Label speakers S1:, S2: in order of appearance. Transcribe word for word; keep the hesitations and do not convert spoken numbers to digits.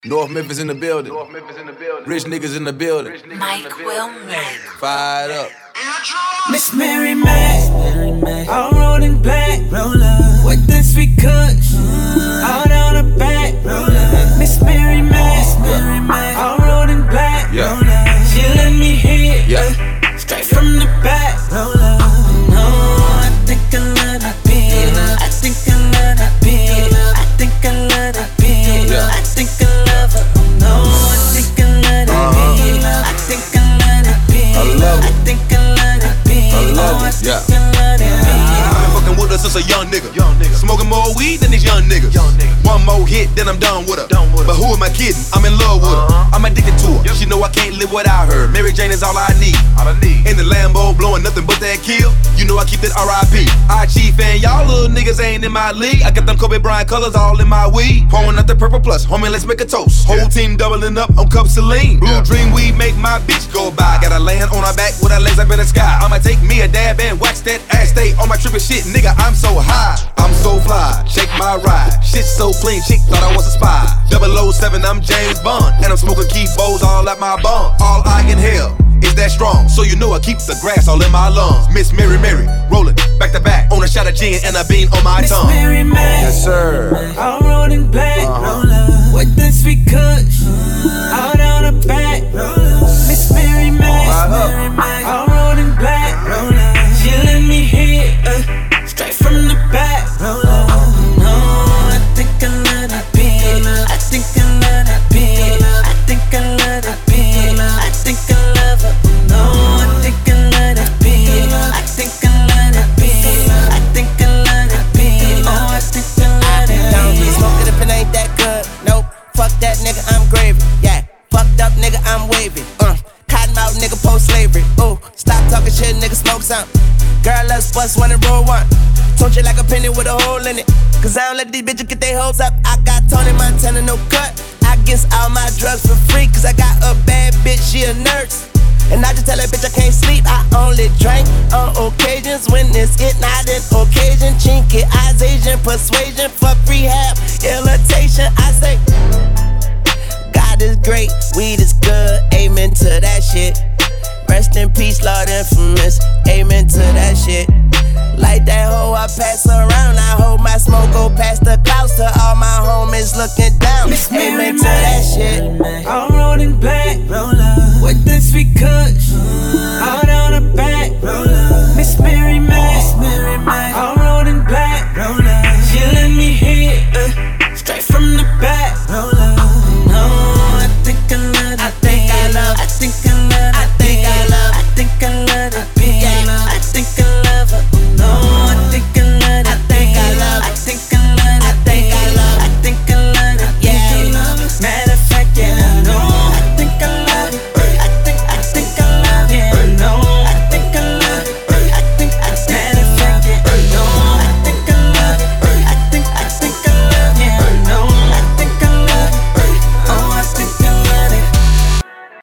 S1: North Memphis in the building. North Memphis in the building. Rich niggas in the building.
S2: Mike will make.
S1: Fired up.
S3: Miss Mary Mac, all rolled in black, with the sweet kush, all down her back. Miss Mary Mac, all rolled in black, she let me hit, yeah. Straight from the back. No, I think I love that bitch. I think I love that bitch. I think I love that bitch. I think I love her. No, I think I love that bitch. I think I love that bitch.
S1: I love it.
S3: I think I love that bitch.
S1: I love
S3: Oh, I
S1: it,
S3: think
S1: yeah.
S3: I love that bitch.
S4: I've been fucking with her since a young nigga. Young nigga. Smoking more weed than these young niggas. Young nigga. One more hit, then I'm done with her. Done with her. But who am I kidding? I'm in love with
S1: Uh-huh.
S4: her. I'm addicted to her. Yep. She know I can't live without her. Mary Jane is all I need. All I need. In the Lambo, blowing nothing but that kill. You know I keep that R I P. I Chief and y'all little niggas ain't in my league. I got them Kobe Bryant colors all in my weed. Pouring out the purple plus, homie, let's make a toast. Whole
S1: Yeah.
S4: team doubling up on cup Celine. Blue
S1: Yeah.
S4: dream weed make my bitch go by. Gotta land on her back with her legs up in the sky. I'ma take me a dab and wax that ass. Stay on my trippin' shit, nigga. I'm so high. I'm so fly. Shake my ride. Shit so clean, chick thought I was a spy. double oh seven, I'm James Bond. And I'm smoking key bowls all at my bum. All I inhale is that strong. So you know I keep the grass all in my lungs. Miss Mary Mary, rolling back to back. On a shot of gin and a bean on my
S3: Miss
S4: tongue.
S3: Mary Mac,
S1: Yes, sir.
S3: all rolled in black,
S1: Uh-huh.
S3: with the sweet kush, all down her back. Miss Mary Mac, all rolled in black, she let me hit, uh, straight from the back. No, I think I love that bitch. I think I love that bitch. I think I love that bitch. I think I love her. No, I think I love that bitch. I think I love that bitch. I think I love that bitch. Oh, I think I love that
S5: Don't be
S3: bitch.
S5: smoking if it ain't that good. Nope, fuck that nigga, I'm gravy. Yeah, fucked up nigga, I'm wavy. Uh, cotton mouth nigga, post slavery. Ooh, stop talking shit, nigga, smoke something. Girl, let's bust one and roll one. Told you like a penny with a hole in it. Cause I don't let these bitches get their hopes up. I got Tony Montana, no cut. I guess all my drugs for free. Cause I got a bad bitch, she a nurse. And I just tell that bitch I can't sleep. I only drink on occasions when it's it, not an occasion. Chinky eyes, Asian persuasion for rehab, irritation. I say, God is great, weed is good. Amen to that shit. Rest in peace, Lord Infamous. Amen to that shit. Like that hoe I pass around. I hold my smoke, go past the clouds to all my homies looking down.
S3: Miss Mary
S5: Amen to
S3: Mac,